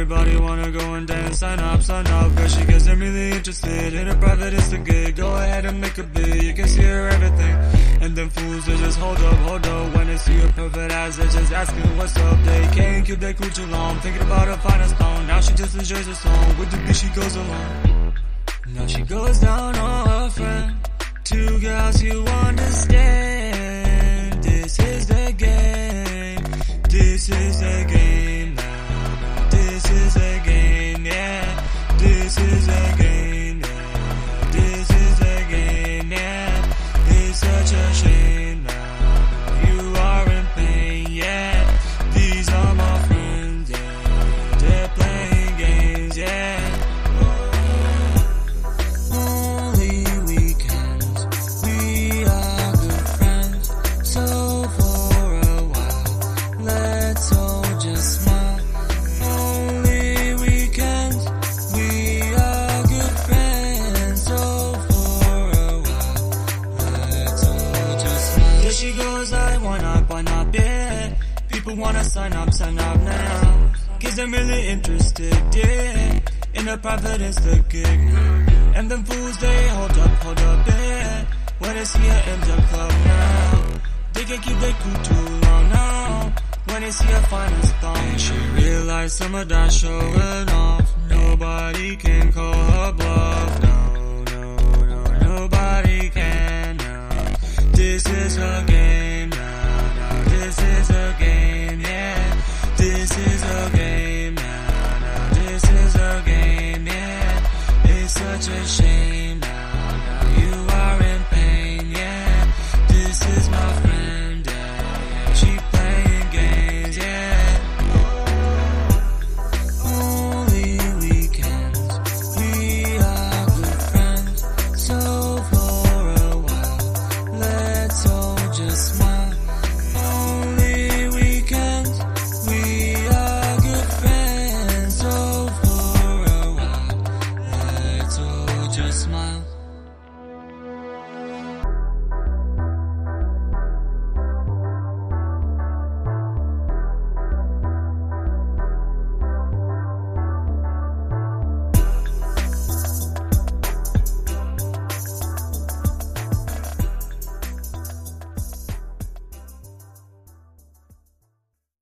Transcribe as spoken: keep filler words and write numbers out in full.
everybody wanna go and dance. Sign up, sign up, cause she gets them really interested in a private Insta gig. Go ahead and make a bid, you can see her everything. And them fools, they just hold up, hold up. When they see her perfect ass, they're just asking what's up. They can't keep their cool too long, thinking about her finest stone. Now she just enjoys the song, with the beat she goes along. Now she goes down on her friend. Two girls, you understand. This is the game. This is the game now. This is the game, yeah. This is the game, yeah. This is the game, yeah. It's such a shame now. You are in pain, yeah. These are my friends, yeah. They're playing games, yeah. Only weekends, we are good friends. So for a while, let's all just smile. Only weekends, we are good friends. So for a while, let's all just smile. There she goes, I wanna, wanna be. People wanna sign up, sign up now. Kids are really interested, yeah. In a private Insta gig. And them fools, they hold up, hold up, yeah. When they see her in the club now, they can keep their cool too long now. When they see her finest thong, she realized some of that showing off.